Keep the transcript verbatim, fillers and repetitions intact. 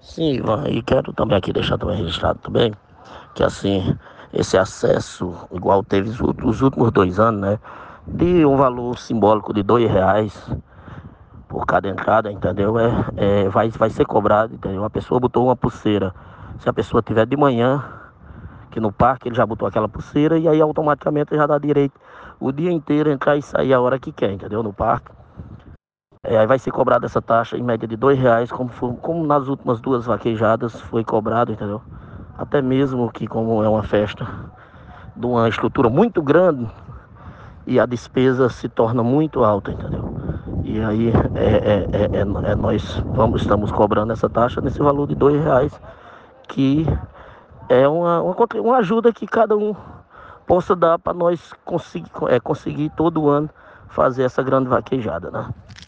Sim, Ivan, e quero também aqui deixar também registrado também, que assim, esse acesso, igual teve os ú- os últimos dois anos, né? De um valor simbólico de dois reais por cada entrada, entendeu? É, é, vai, vai ser cobrado, entendeu? A pessoa botou uma pulseira. Se a pessoa tiver de manhã, que no parque ele já botou aquela pulseira e aí automaticamente já dá direito o dia inteiro entrar e sair a hora que quer, entendeu? No parque. É, aí vai ser cobrada essa taxa em média de dois reais, como, for- como nas últimas duas vaquejadas foi cobrado, entendeu? Até mesmo que como é uma festa de uma estrutura muito grande e a despesa se torna muito alta, entendeu? E aí é, é, é, é- é nós vamos, estamos cobrando essa taxa nesse valor de dois reais, que é uma, uma, uma ajuda que cada um possa dar para nós conseguir, é, conseguir todo ano fazer essa grande vaquejada, né?